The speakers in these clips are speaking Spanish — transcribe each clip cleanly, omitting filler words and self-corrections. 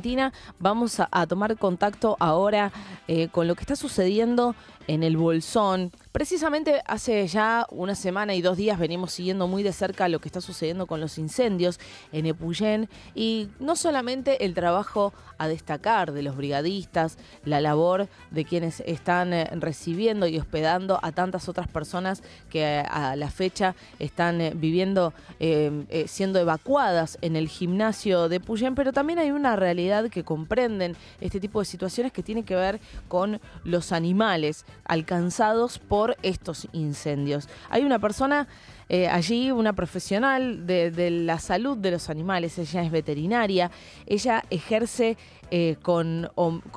Argentina. Vamos a tomar contacto ahora con lo que está sucediendo en el Bolsón. Precisamente hace ya una semana y 2 días venimos siguiendo muy de cerca lo que está sucediendo con los incendios en Epuyén, y no solamente el trabajo a destacar de los brigadistas, la labor de quienes están recibiendo y hospedando a tantas otras personas que a la fecha están viviendo, siendo evacuadas en el gimnasio de Epuyén, pero también hay una realidad que comprenden este tipo de situaciones que tiene que ver con los animales alcanzados por estos incendios. Hay una persona allí, una profesional de la salud de los animales. Ella es veterinaria, ella ejerce con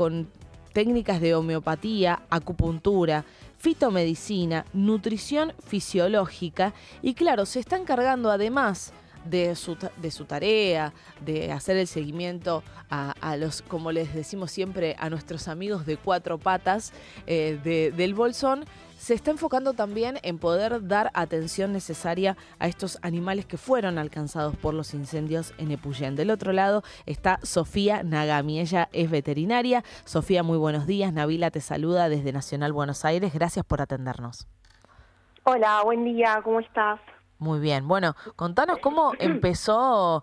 técnicas de homeopatía, acupuntura, fitomedicina, nutrición fisiológica, y claro, se está encargando además de su tarea, de hacer el seguimiento a los, como les decimos siempre, a nuestros amigos de 4 patas del Bolsón. Se está enfocando también en poder dar atención necesaria a estos animales que fueron alcanzados por los incendios en Epuyén. Del otro lado está Sofía Nagami, ella es veterinaria. Sofía, muy buenos días. Nabila te saluda desde Nacional Buenos Aires. Gracias por atendernos. Hola, buen día, ¿cómo estás? Muy bien. Bueno, contanos cómo empezó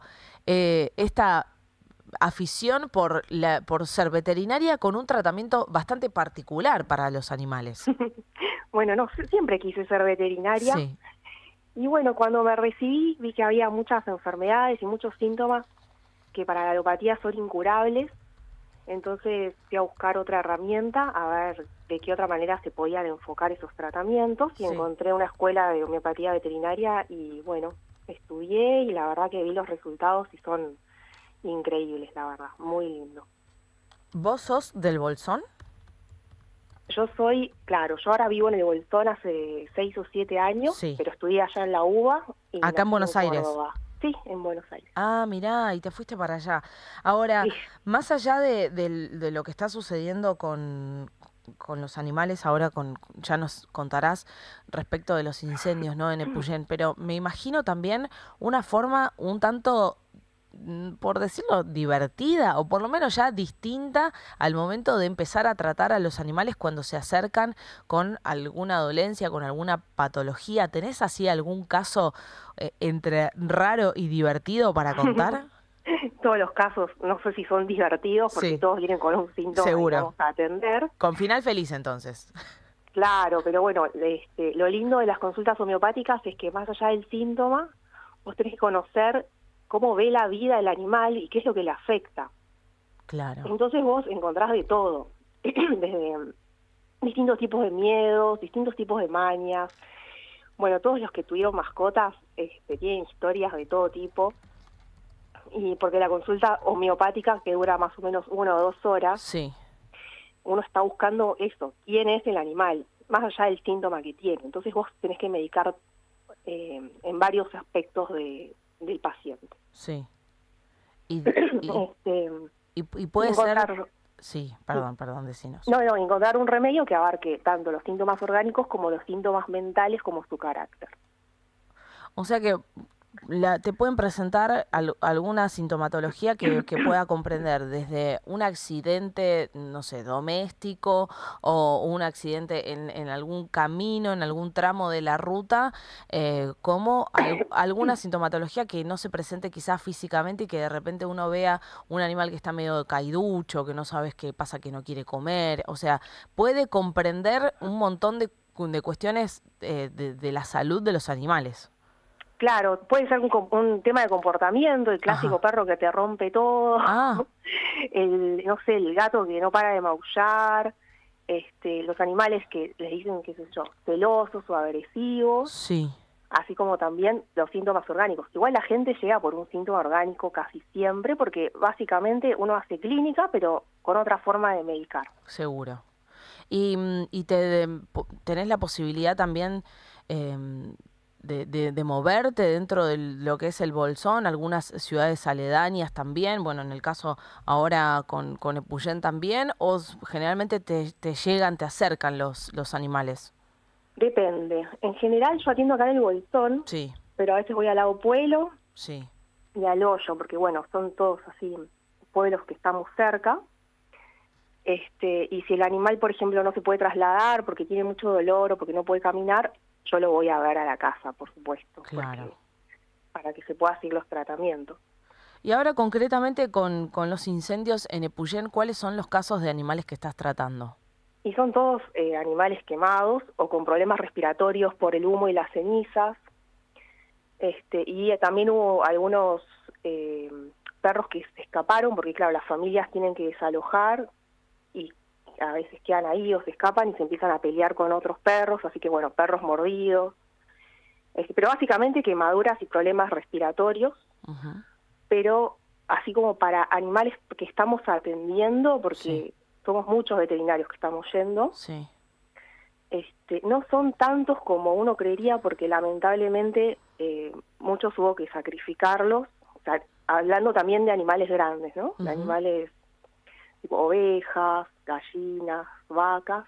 esta afición por ser veterinaria con un tratamiento bastante particular para los animales. Bueno, no, siempre quise ser veterinaria. Sí. Y bueno, cuando me recibí vi que había muchas enfermedades y muchos síntomas que para la alopatía son incurables. Entonces fui a buscar otra herramienta, a ver de qué otra manera se podían enfocar esos tratamientos, y Sí. encontré una escuela de homeopatía veterinaria y bueno, estudié y la verdad que vi los resultados y son increíbles, la verdad, muy lindo. ¿Vos sos del Bolsón? Yo soy, claro, yo ahora vivo en el Bolsón hace 6 o 7 años, Sí. pero estudié allá en la UBA. Y Acá en nací Buenos Aires. Córdoba. Sí, en Buenos Aires. Ah, mirá, y te fuiste para allá. Ahora, Sí. más allá de lo que está sucediendo con los animales, ahora ya nos contarás respecto de los incendios, ¿no?, en Epuyén, pero me imagino también una forma un tanto, por decirlo, divertida, o por lo menos ya distinta al momento de empezar a tratar a los animales cuando se acercan con alguna dolencia, con alguna patología. ¿Tenés así algún caso entre raro y divertido para contar? Todos los casos, no sé si son divertidos, porque Sí, todos vienen con un síntoma y seguro. vamos a atender. Con final feliz, entonces. Claro, pero bueno, lo lindo de las consultas homeopáticas es que más allá del síntoma, vos tenés que conocer cómo ve la vida el animal y qué es lo que le afecta. Claro. Entonces vos encontrás de todo, desde distintos tipos de miedos, distintos tipos de mañas. Bueno, todos los que tuvieron mascotas tienen historias de todo tipo, y porque la consulta homeopática, que dura más o menos 1 o 2 horas, Sí. uno está buscando eso, quién es el animal, más allá del síntoma que tiene. Entonces vos tenés que medicar en varios aspectos del paciente. Sí. Y Y puede encontrar, ser... Sí, perdón, decinos. no, encontrar un remedio que abarque tanto los síntomas orgánicos como los síntomas mentales, como su carácter. O sea que te pueden presentar alguna sintomatología que pueda comprender desde un accidente, no sé, doméstico, o un accidente en algún camino, en algún tramo de la ruta, como alguna sintomatología que no se presente quizás físicamente, y que de repente uno vea un animal que está medio caiducho, que no sabes qué pasa, que no quiere comer. O sea, puede comprender un montón de cuestiones de la salud de los animales. Claro, puede ser un tema de comportamiento, el clásico perro que te rompe todo, no sé, el gato que no para de maullar, los animales que les dicen, qué sé yo, celosos o agresivos, Sí. así como también los síntomas orgánicos. Igual la gente llega por un síntoma orgánico casi siempre, porque básicamente uno hace clínica, pero con otra forma de medicar. Seguro. Y tenés la posibilidad también de moverte dentro de lo que es el Bolsón, algunas ciudades aledañas también, bueno, en el caso ahora con Epuyén también, o generalmente te llegan, te acercan los animales. Depende. En general yo atiendo acá en el Bolsón, Sí, pero a veces voy al Lago Puelo sí, y al Hoyo, porque bueno, son todos así pueblos que estamos cerca. Y si el animal, por ejemplo, no se puede trasladar porque tiene mucho dolor o porque no puede caminar, yo lo voy a ver a la casa, por supuesto, Claro. para que se puedan seguir los tratamientos. Y ahora concretamente con los incendios en Epuyén, ¿cuáles son los casos de animales que estás tratando? Y son todos animales quemados o con problemas respiratorios por el humo y las cenizas. Y también hubo algunos perros que se escaparon porque, claro, las familias tienen que desalojar y a veces quedan ahí o se escapan y se empiezan a pelear con otros perros, así que, bueno, perros mordidos. Pero básicamente quemaduras y problemas respiratorios. Uh-huh. Pero así como para animales que estamos atendiendo, porque Sí. somos muchos veterinarios que estamos yendo, Sí. no son tantos como uno creería, porque lamentablemente muchos hubo que sacrificarlos, o sea, hablando también de animales grandes, ¿no? Uh-huh. De animales tipo ovejas, gallinas, vacas,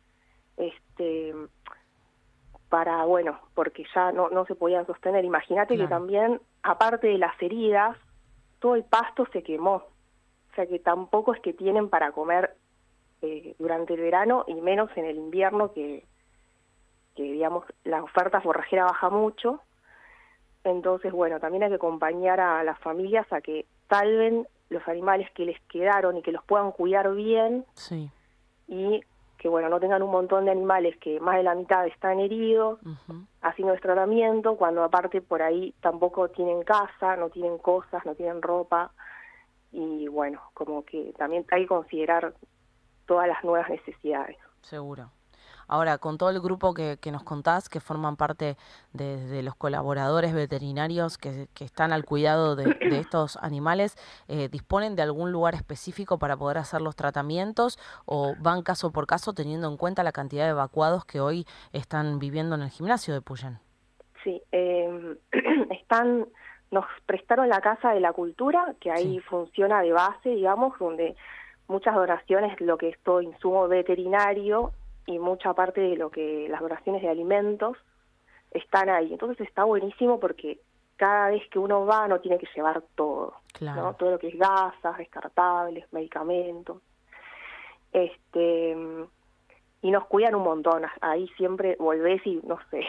bueno, porque ya no se podían sostener. Imagínate Claro. que también, aparte de las heridas, todo el pasto se quemó, o sea que tampoco es que tienen para comer durante el verano y menos en el invierno que digamos la oferta forrajera baja mucho. Entonces, bueno, también hay que acompañar a las familias a que salven los animales que les quedaron y que los puedan cuidar bien. Sí. Y que, bueno, no tengan un montón de animales que más de la mitad están heridos, Uh-huh. haciendo el tratamiento, cuando aparte por ahí tampoco tienen casa, no tienen cosas, no tienen ropa. Y bueno, como que también hay que considerar todas las nuevas necesidades. Seguro. Ahora, con todo el grupo que nos contás, que forman parte de los colaboradores veterinarios que están al cuidado de estos animales, ¿disponen de algún lugar específico para poder hacer los tratamientos o van caso por caso teniendo en cuenta la cantidad de evacuados que hoy están viviendo en el gimnasio de Epuyén? Sí, nos prestaron la Casa de la Cultura, que ahí Sí. funciona de base, digamos, donde muchas donaciones, lo que es todo insumo veterinario y mucha parte de lo que las donaciones de alimentos están ahí. Entonces está buenísimo porque cada vez que uno va no tiene que llevar todo, Claro. ¿no? Todo lo que es gasas, descartables, medicamentos. Y nos cuidan un montón. Ahí siempre volvés y, no sé,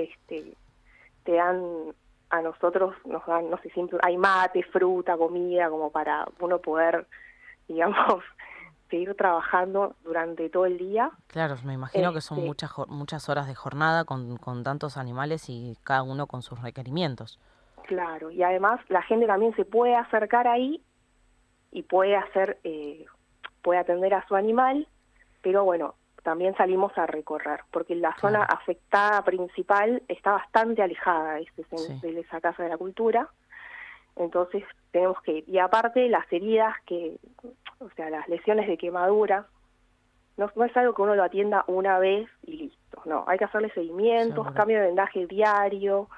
te dan, a nosotros nos dan, no sé, siempre hay mate, fruta, comida, como para uno poder, digamos, seguir trabajando durante todo el día. Claro, me imagino que son muchas horas de jornada con tantos animales y cada uno con sus requerimientos. Claro, y además la gente también se puede acercar ahí y puede atender a su animal, pero bueno, también salimos a recorrer, porque la zona afectada principal está bastante alejada de esa Casa de la Cultura, entonces tenemos que ir. Y aparte las heridas o sea, las lesiones de quemadura, no es algo que uno lo atienda una vez y listo, no, hay que hacerle seguimientos, Seguro. cambio de vendaje diario,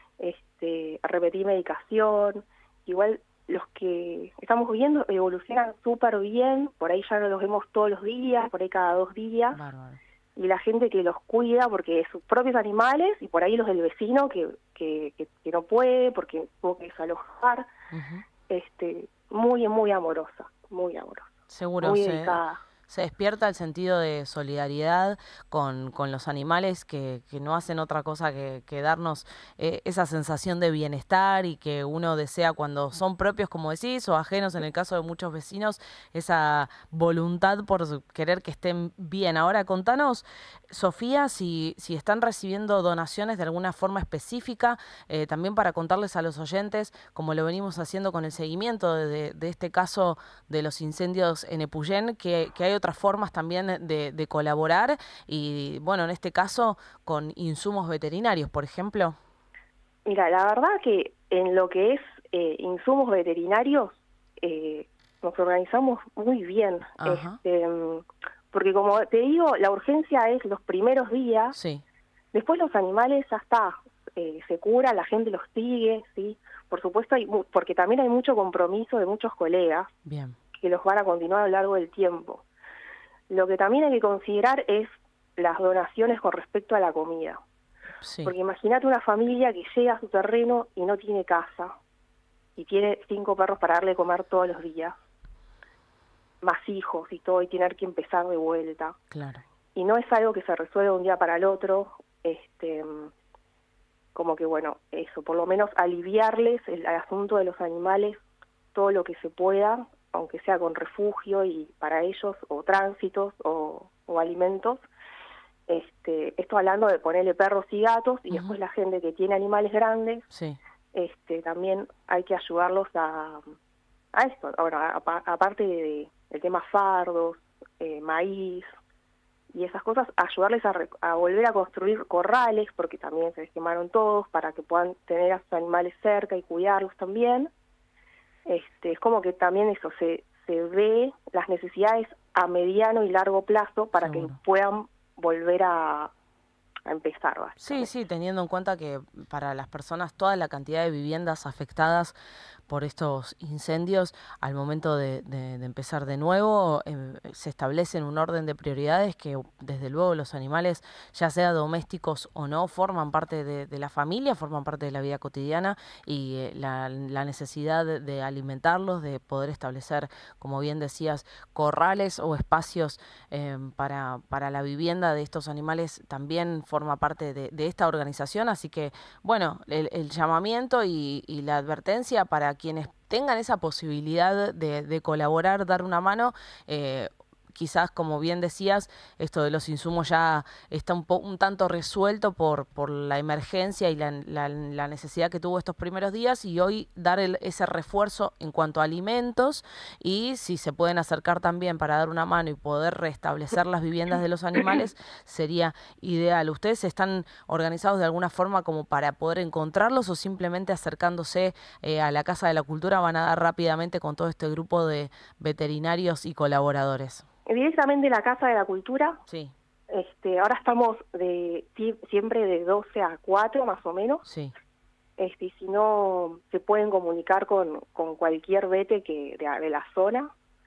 repetir medicación. Igual los que estamos viendo evolucionan súper bien, por ahí ya no los vemos todos los días, por ahí cada 2 días. Bárbaro. Y la gente que los cuida, porque es sus propios animales, y por ahí los del vecino que no puede, porque tuvo que desalojar. Uh-huh. Muy, muy amorosa, muy amorosa. Seguro, muy dedicada. se despierta el sentido de solidaridad con los animales que no hacen otra cosa que darnos esa sensación de bienestar y que uno desea cuando son propios, como decís, o ajenos en el caso de muchos vecinos, esa voluntad por querer que estén bien. Ahora, contanos, Sofía, si están recibiendo donaciones de alguna forma específica, también para contarles a los oyentes, como lo venimos haciendo con el seguimiento de este caso de los incendios en Epuyén, que hay otras formas también de colaborar y, bueno, en este caso con insumos veterinarios, por ejemplo. Mira, la verdad que en lo que es insumos veterinarios nos organizamos muy bien. Porque como te digo, la urgencia es los primeros días. Sí. Después los animales ya está, se curan, la gente los sigue, ¿sí? Por supuesto, porque también hay mucho compromiso de muchos colegas. Bien. Que los van a continuar a lo largo del tiempo. Lo que también hay que considerar es las donaciones con respecto a la comida. Sí. Porque imagínate una familia que llega a su terreno y no tiene casa y tiene 5 perros para darle de comer todos los días. más hijos y todo, y tener que empezar de vuelta. Claro. Y no es algo que se resuelve de un día para el otro, como que bueno, eso, por lo menos aliviarles el asunto de los animales todo lo que se pueda, aunque sea con refugio y para ellos, o tránsitos o alimentos. Esto hablando de ponerle perros y gatos, y después la gente que tiene animales grandes, Sí. También hay que ayudarlos a esto. Ahora, aparte del tema fardos, maíz y esas cosas, ayudarles a volver a construir corrales, porque también se les quemaron todos, para que puedan tener a sus animales cerca y cuidarlos también. Es como que también eso se ve las necesidades a mediano y largo plazo para Seguro. que puedan volver a empezar. Sí, sí, teniendo en cuenta que para las personas toda la cantidad de viviendas afectadas por estos incendios, al momento de empezar de nuevo, se establece un orden de prioridades que desde luego los animales, ya sea domésticos o no, forman parte de la familia, forman parte de la vida cotidiana, y la necesidad de alimentarlos, de poder establecer, como bien decías, corrales o espacios para la vivienda de estos animales también forma parte de esta organización. Así que, bueno, el llamamiento y la advertencia para quienes tengan esa posibilidad de colaborar, dar una mano. Quizás, como bien decías, esto de los insumos ya está un tanto resuelto por la emergencia y la necesidad que tuvo estos primeros días, y hoy dar ese refuerzo en cuanto a alimentos, y si se pueden acercar también para dar una mano y poder restablecer las viviendas de los animales, sería ideal. ¿Ustedes están organizados de alguna forma como para poder encontrarlos, o simplemente acercándose a la Casa de la Cultura van a dar rápidamente con todo este grupo de veterinarios y colaboradores? Directamente en la Casa de la Cultura. Sí. Ahora estamos siempre de 12 a 4 más o menos. Sí. Y si no, se pueden comunicar con cualquier vete de la zona.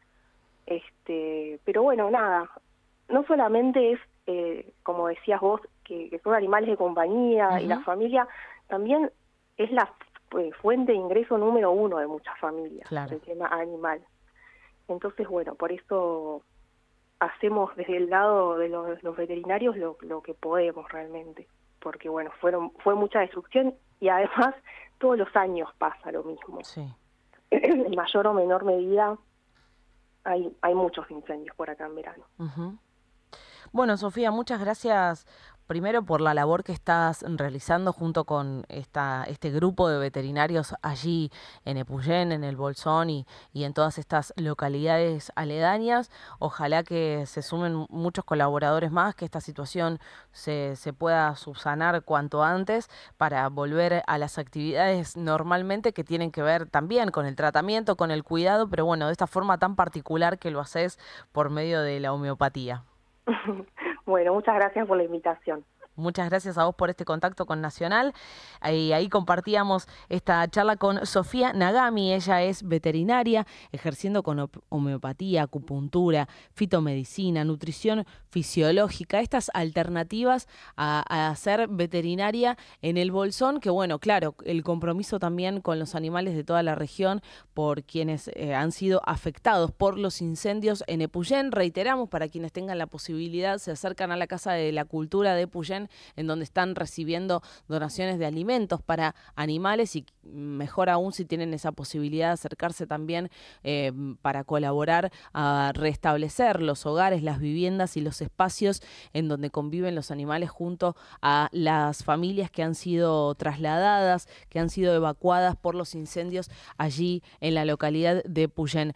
Pero bueno, nada, no solamente es, como decías vos, que son animales de compañía, y la familia también es la fuente de ingreso número 1 de muchas familias, Claro. el tema animal. Entonces, bueno, por eso hacemos desde el lado de los veterinarios lo que podemos realmente, porque bueno, fue mucha destrucción, y además todos los años pasa lo mismo. Sí. En mayor o menor medida hay muchos incendios por acá en verano. Bueno, Sofía, muchas gracias primero por la labor que estás realizando junto con este grupo de veterinarios allí en Epuyén, en el Bolsón y en todas estas localidades aledañas. Ojalá que se sumen muchos colaboradores más, que esta situación se pueda subsanar cuanto antes para volver a las actividades normalmente, que tienen que ver también con el tratamiento, con el cuidado, pero bueno, de esta forma tan particular que lo haces por medio de la homeopatía. Bueno, muchas gracias por la invitación. Muchas gracias a vos por este contacto con Nacional. Ahí compartíamos esta charla con Sofía Nagami. Ella es veterinaria, ejerciendo con homeopatía, acupuntura, fitomedicina, nutrición fisiológica, estas alternativas a hacer veterinaria en el Bolsón, que bueno, claro, el compromiso también con los animales de toda la región, por quienes han sido afectados por los incendios en Epuyén. Reiteramos, para quienes tengan la posibilidad, se acercan a la Casa de la Cultura de Epuyén, en donde están recibiendo donaciones de alimentos para animales, y mejor aún si tienen esa posibilidad de acercarse también para colaborar a restablecer los hogares, las viviendas y los espacios en donde conviven los animales junto a las familias que han sido trasladadas, que han sido evacuadas por los incendios allí en la localidad de Epuyén.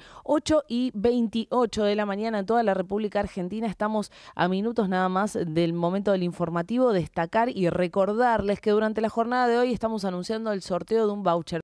8:28 de la mañana en toda la República Argentina. Estamos a minutos nada más del momento del informativo. Destacar y recordarles que durante la jornada de hoy estamos anunciando el sorteo de un voucher